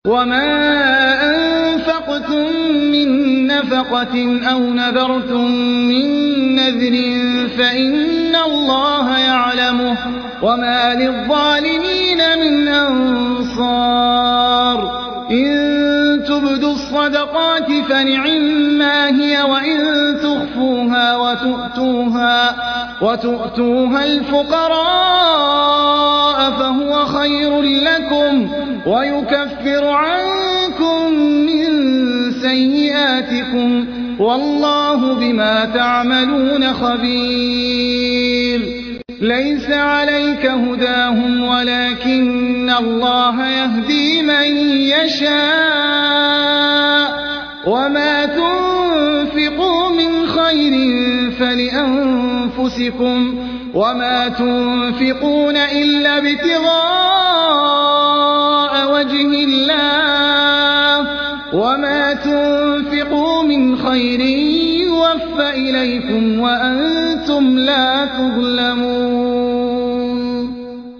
وما أنفقتم من نفقة أو نذرتم من نذر فإن الله يعلمه وما للظالمين من أنصار إن تبدوا الصدقات فنعما هي وإن تخفوها وتؤتوها الفقراء فهو خير لكم ويكفر عنكم من سيئاتكم والله بما تعملون خبير ليس عليك هداهم ولكن الله يهدي من يشاء وما تنفقوا من خير فلأنفسكم وما تنفقون إلا ابتغاء وجه الله وما تنفقوا من خير يوفى إليكم وأنتم لا تظلمون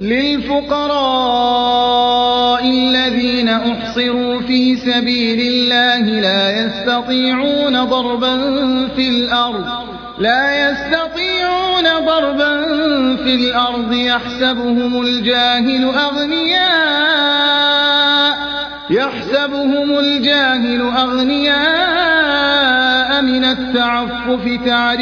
للفقراء الذين أحصروا في سبيل الله لا يستطيعون ضربا في الأرض يحسبهم الجاهل أغنياء من التعفف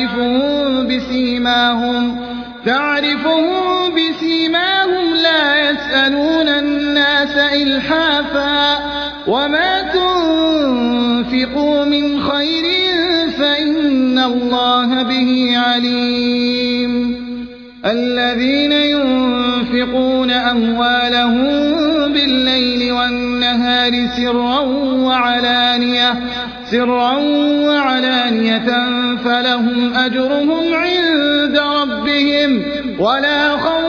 تعرفهم بسيماهم لا يسألون الناس إلحافا وما تنفقوا من خير فإن الله به عليم الذين ينفقون أموالهم بالليل والنهار سرا وعلانية فلهم أجرهم عند ربهم ولا خوف